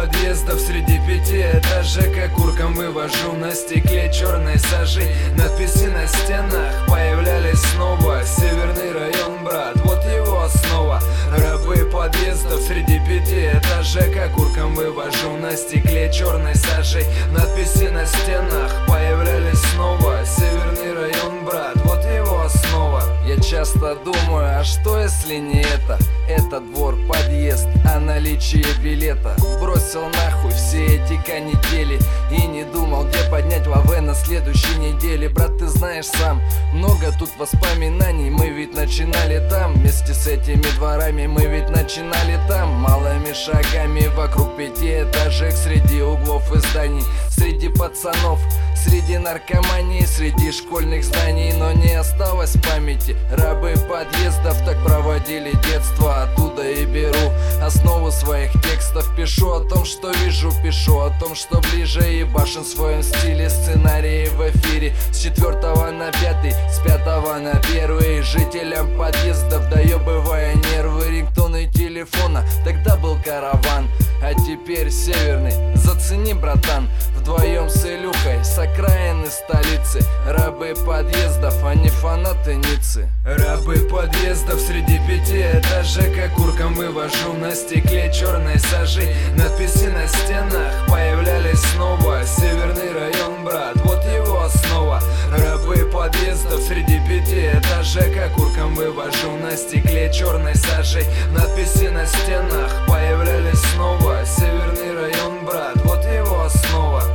подъездов среди 5 этажей к окуркам вывожу на стекле черной сажи. Надписи на стенах появлялись снова. Северный район, брат, вот его основа. Рабы подъездов среди 5 этажей к окуркам вывожу на стекле черной сажей. Надписи на стенах появлялись снова. Северный район, брат, вот его основа. Я часто думаю, а что если не это? Это двор, подъезд, а наличие билета. Бросил нахуй все эти канители и не думал, где поднять ВВ на следующей неделе. Брат, ты знаешь сам, много тут воспоминаний. Мы ведь начинали там, вместе с этими дворами. Мы ведь начинали там, малыми шагами вокруг 5 этажек, среди углов и зданий, среди пацанов, среди наркомании, среди школьных зданий. Но не осталось памяти. Рабы подъездов так проводили детство, оттуда и беру основу своих текстов. Пишу о том, что вижу, пишу о том, что ближе, и башен в своем стиле. Сценарии в эфире с 4 на 5, с 5 на 1. Жителям подъездов доебывая нервы, рингтоны телефона. Тогда был караван, а теперь северный. Зацени, братан, вдвоем с Илюхой, с окраины столицы. Рабы подъездов, а не фанаты Ниццы. Рабы подъездов среди 5 этажей к окуркам вывожу на стекле черной сажи. Надписи на стенах появлялись снова. Северный район, брат, вот его основа. Рабы подъездов среди 5 этажей к окуркам вывожу на стекле черной сажей. Надписи на стенах появлялись снова. Северный район, брат, вот его основа.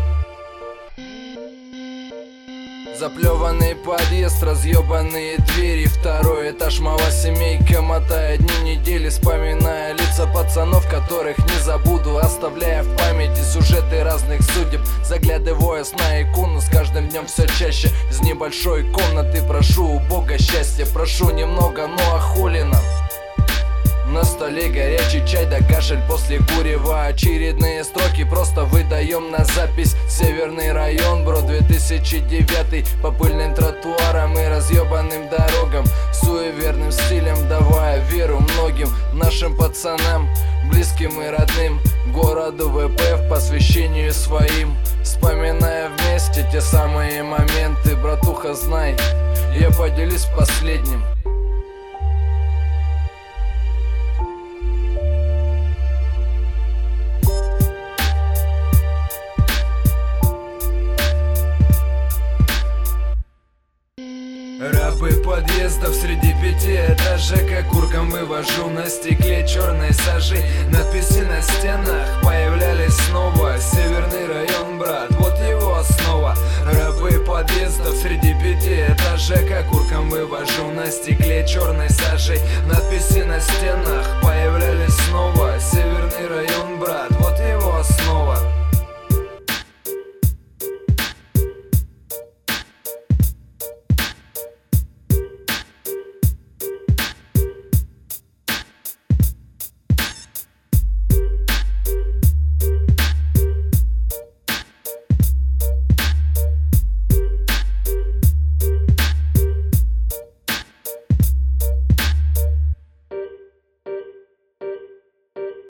Заплеванный подъезд, разъебанные двери. Второй этаж, моя семейка, мотая дни недели, вспоминая лица пацанов, которых не забуду, оставляя в памяти сюжеты разных судеб. Заглядывая на икону, с каждым днем все чаще. Из небольшой комнаты прошу у Бога счастья. Прошу немного, ну а хули нам? На столе горячий чай да кашель после курева. Очередные строки просто выдаем на запись. Северный район, бро, 2009. По пыльным тротуарам и разъебанным дорогам, суеверным стилем давая веру многим нашим пацанам, близким и родным, городу ВП в посвящению своим. Вспоминая вместе те самые моменты, братуха, знай, я поделюсь последним. Рабы подъездов среди 5 этажей к окуркам вывожу на стекле черной сажи. Надписи на стенах появлялись снова. Северный район, брат, вот его основа. Рабы подъездов среди 5 этажей к окуркам вывожу на стекле черной сажей.